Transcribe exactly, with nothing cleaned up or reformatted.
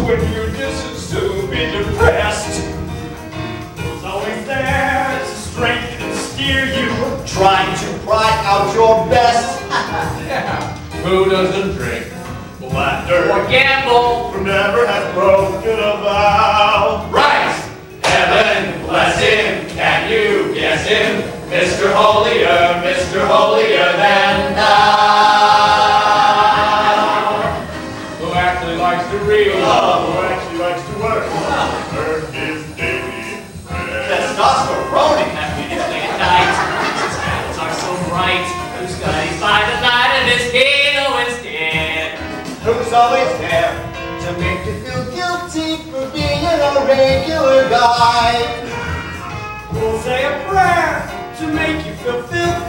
when you just to be depressed. Who's always there to strengthen and steer you, trying to pry out your best. Yeah. Who doesn't drink, blunder, or gamble, who never has broken a vow? Right! Heaven bless him, can you guess him? Mister Holier, Mister Holier than thou. Who actually likes to read, oh, who actually likes to work, earn his daily bread. Testosterone Happy at night, his hands are so bright, who studies by the night and his hero is dead. Who's always there to make you feel guilty for being a regular guy. Who'll say a prayer to make you feel filthy